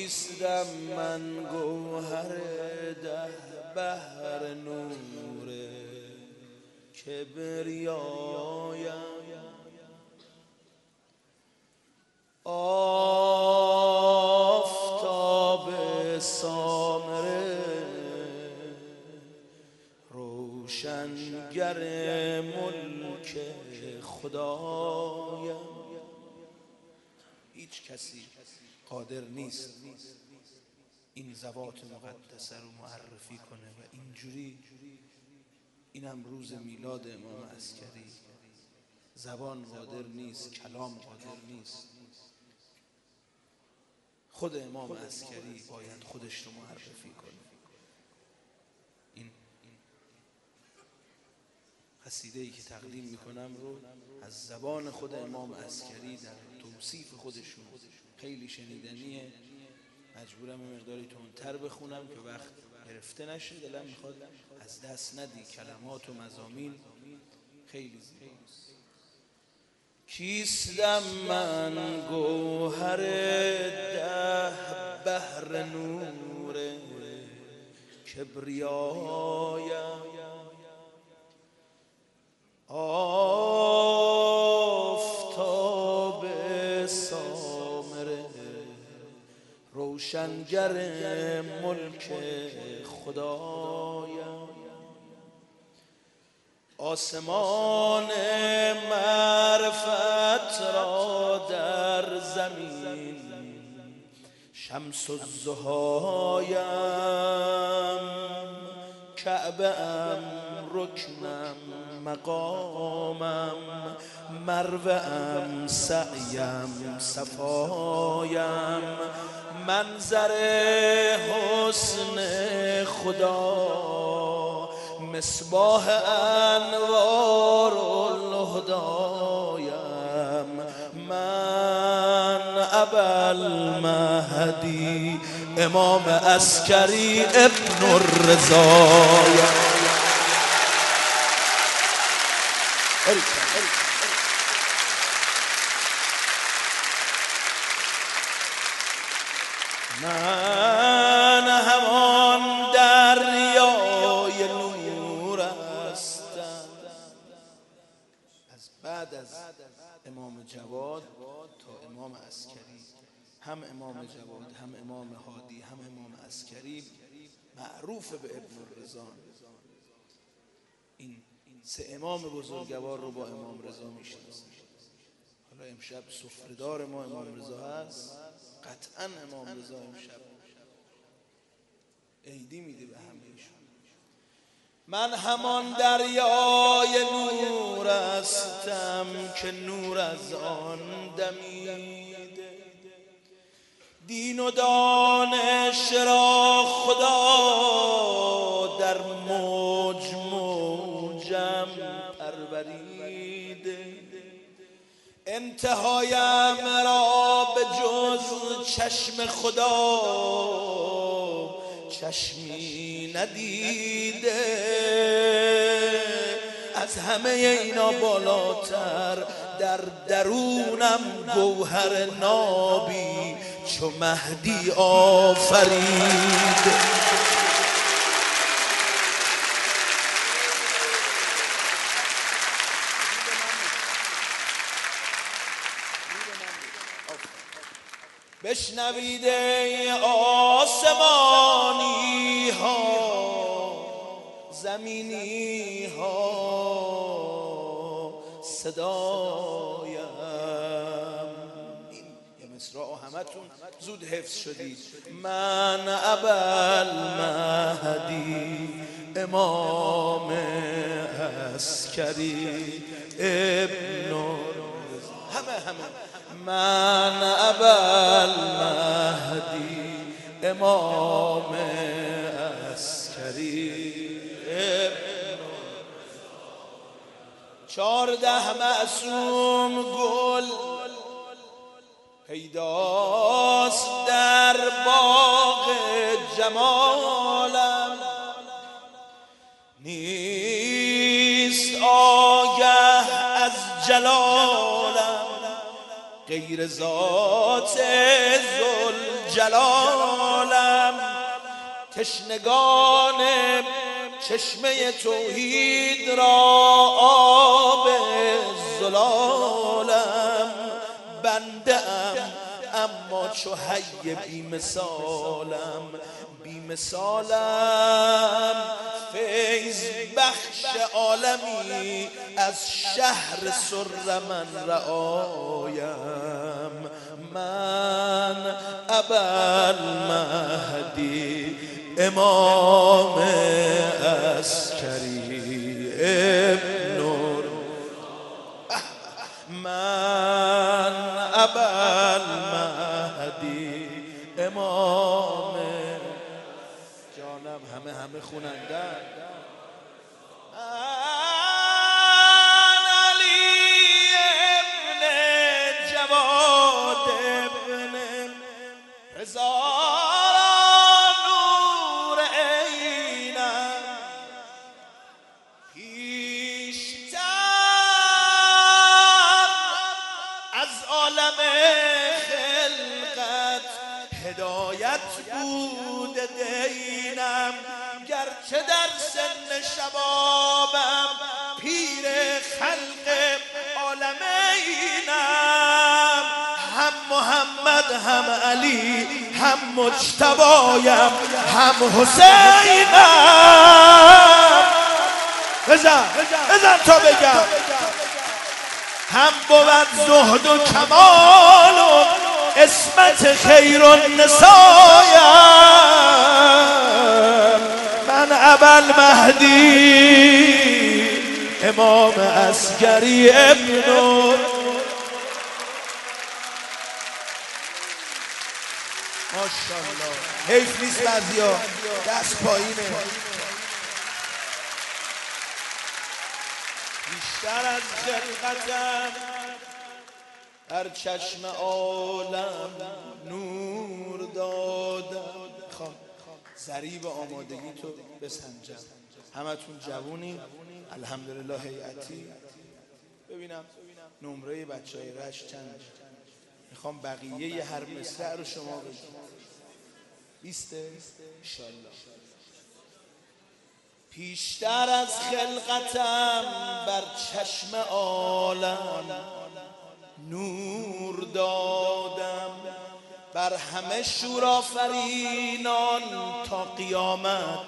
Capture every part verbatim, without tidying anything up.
کیستم من گوهر ده بحر نور کبریایم، آفتاب سامره روشنگر ملک خدایم. هیچ کسی قادر نیست این ذوات مقدسه رو معرفی کنه و اینجوری. اینم روز میلاد امام عسکری. زبان قادر نیست، کلام قادر نیست. خود امام عسکری باید خودش رو معرفی کنه. این قصیده‌ای که تقدیم میکنم رو از زبان خود امام عسکری در توصیف خودشون، خیلی شنیدنیه، مجبورم مقداری تندتر بخونم که وقت گرفته نشه. دلم میخواد از دست ندی، کلمات و مضامین خیلی زیباست. کیستم من گوهر ده بحر نور کبریایم، آفتاب سامره روشنگر ملک خدایم، آسمان معرفت را در زمین شمس الضحایم، کعبه ام رکنم مقامم، مروه ام سعیم صفایم، منظر حسن خدا مصباح انوار الهدایم، من ابوالمهدی امام عسکری ابن الرضایم. من همان دریای نور هستم. از بعد از امام جواد تا امام عسکری، هم امام جواد، هم امام هادی، هم امام عسکری معروف به ابن الرضا. این سه امام بزرگوار رو با امام رضا میشناسیم. حالا امشب سفره‌دار ما امام رضا هست، قطعا امام رضا امشب عیدی میده به همه‌شون. من همان دریای نور هستم که نور از آن دمیده، دین و دانش را خدا در موج موجم پروریده، انتهایم را به جز چشم خدا چشمی ندیده، از همه اینا بالاتر در درونم گوهر نابی چو مهدی آفرید. بشنوید ای آسمانی ها زمینی ها صدایم. این یه مصرع همتون زود حفظ شدید. من ابوالمهدی امام عسکری ابن همه همه من ابوالمهدی امام عسکری ابن چارده معصوم گل پیداست در باغ جمالم، نیست آگه از جلالم غیر ذات جلالم، تشنگان چشمه توحید را آب زلالم. بنده ام اما چو حی بی مثالم، بی مثالم. فیض بخش عالمی از شهر سر من رعایم. من ابوالمهدی امام عسکری ابن من ابوالمهدی امام جانم همه همه خونندن. هزاران نور عینم پیشتر از عالم خلقت هدایت بود دینم. گرچه در سن شبابم پیر خلق عالمینم، هم محمد هم علی هم مجتبایم هم حسینم. بزن بزن تا بگم. هم بود زهد و کمال و اسمت خیر النسایم. من ابوالمهدی امام عسکری ابن ماشاءالله. حیف نیست بعضیا دست پایینه. بیشتر از خلقتم در چشم عالم نور دادم. خواهم ضریب آمادگی تو بسنجم. همتون جوونی الحمدلله. هیئتی ببینم نمره بچه های رشت چند. میخوام بقیه هر مصرع رو شما بگید. بیسته؟ انشالله. پیشتر از خلقتم بر چشم عالم نور دادم، بر همه شورآفرینان تا قیامت.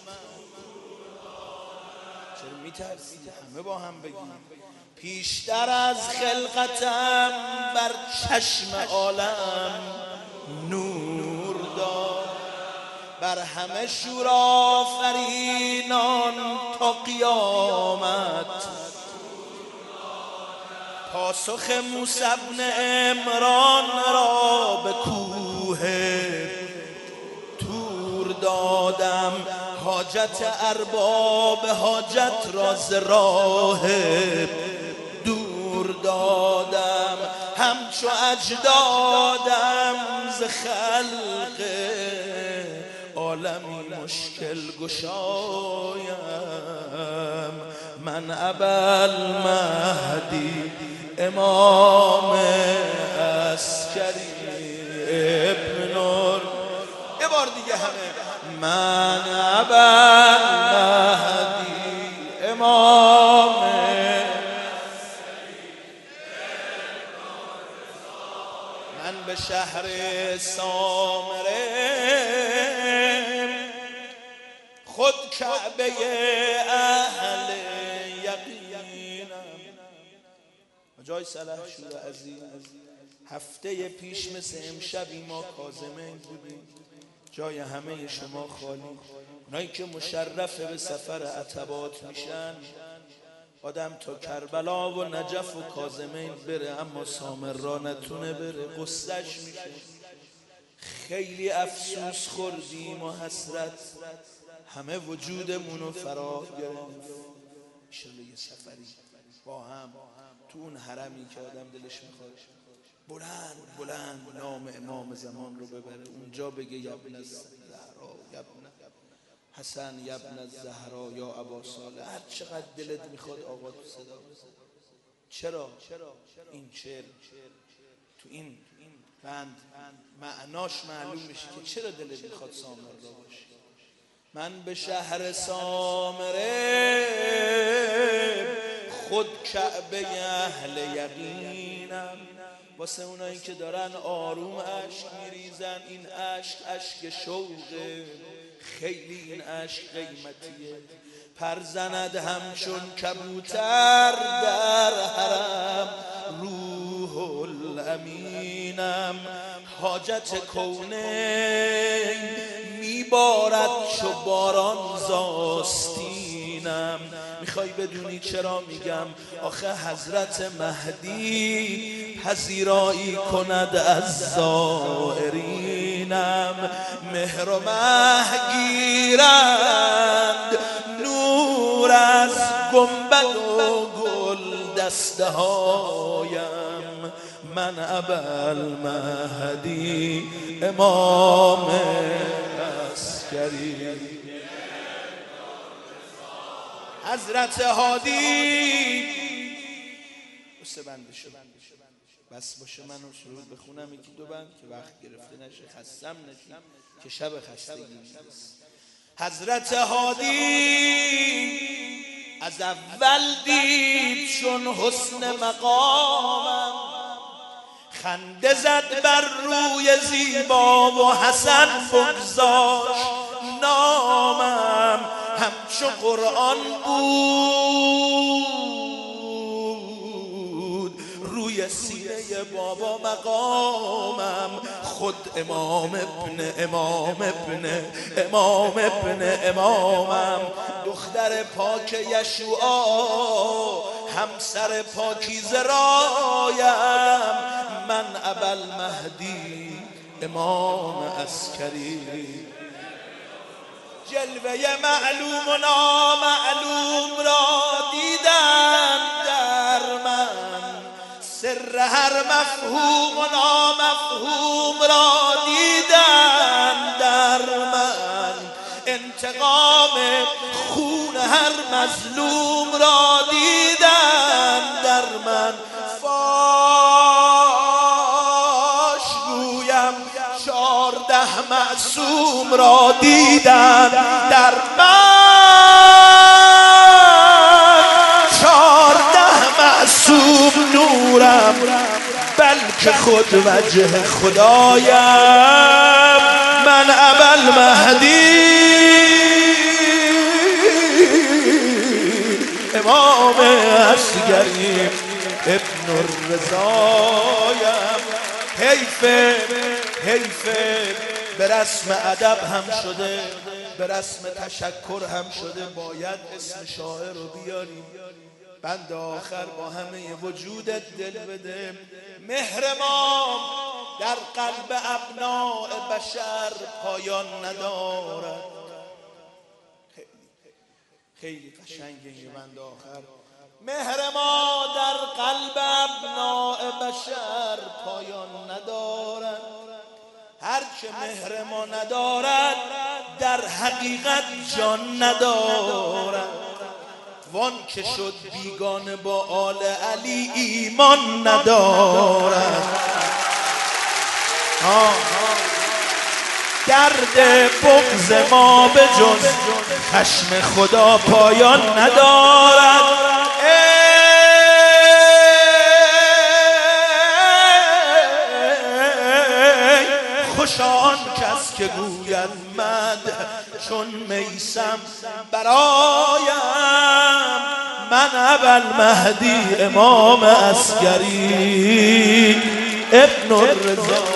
چرا میترسید؟ همه با هم بگیم. پیشتر از خلقتم بر چشم عالم نور داد، بر همه شورآفرینان تا قیامت. پاسخ موسی بن عمران را به کوه طور دادم، حاجت ارباب حاجت را ز راه دور دادم. همچو اجدادم ز خلق عالمی مشکل گشایم. من ابوالمهدی امام عسکری ابن نور. یه بار دیگه همه. من ابوالمهدی امام من به شهر سامره خود کعبه اهل یقینم. جای سلحشور عزیز هفته پیش مثل امشبی ما کاظمین بودیم، جای همه شما خالی. اونایی که مشرف به سفر عتبات میشن، آدم تا کربلا و نجف و کاظمین بره اما سامرا نتونه بره، قصهش میشه. خیلی افسوس خوردیم و حسرت همه وجودمونو فرا گرفت. انشالله یه سفری با هم تو اون حرمی که آدم دلش میخواد بلند بلند نام امام زمان رو ببره، اونجا بگه یبن الزهرا یبن حسن یبن الزهرا یا ابا صالح. هر چقدر دلت میخواد آقا تو صدا بزن. چرا این شعر تو این بند معناش معلوم میشه که چرا دلت میخواد سامرا باشی. من به شهر سامره خود کعبه اهل یقینم. واسه اونایی که دارن آروم اشک میریزن، این اشک اشک شوقه، خیلی این اشک قیمتیه. پر زند همچون کبوتر در حرم روح الامینم. حاجت کونین میبارد چو باران زاستینم. میخوای بدونی چرا میگم؟ آخه حضرت مهدی پذیرایی کند از زائرینم. مهر و مه گیرند نور از گنبد و گل دسته هایم. من ابوالمهدی امام عسکری. حضرت هادی بسه بنده شد بس باشه منو سرود بخونم یکی دو بند که وقت گرفته نشه، خستم نشیم که شب خستگی نیست. حضرت هادی از اول دید چون حسن مقامم، خنده زد بر روی زیبا و حسن بگذاشت نامم. همچو قرآن بود روی سینه بابا مقامم. خود امام ابن امام ابن امام ابن امامم. دختر پاک یشوعا همسر پاکیزه رایم. من ابوالمهدی امام عسکری. جلوه معلوم و نامعلوم را دیدم در من، سر هر مفهوم و نامفهوم را دیدم در من. انتقام خون هر مظلوم را دیدم در من. فاش گویم چارده معصوم را دیدم در من. چارده معصوم نورم بلکه خود وجه خدایم. من ابوالمهدی امام عسکری ابن الرضایم. حیفه حیفه به رسم ادب هم شده، به رسم تشکر هم شده، باید اسم شاعر رو بیاریم. بند آخر با همه وجودت دل بده. مهر ما در قلب ابناء بشر پایان ندارد. خیلی خیلی قشنگه این بند آخر. مهر ما در قلب ابناء بشر پایان ندارد. هر که مهر ما ندارد در حقیقت جان ندارد. وان که شد بیگانه با آل علی ایمان ندارد. درد بغض ما به جز خشم خدا پایان ندارد. خوشا آن کس که گوید مد چون میسم برایم. من ابوالمهدی امام عسکری ابن الرضا.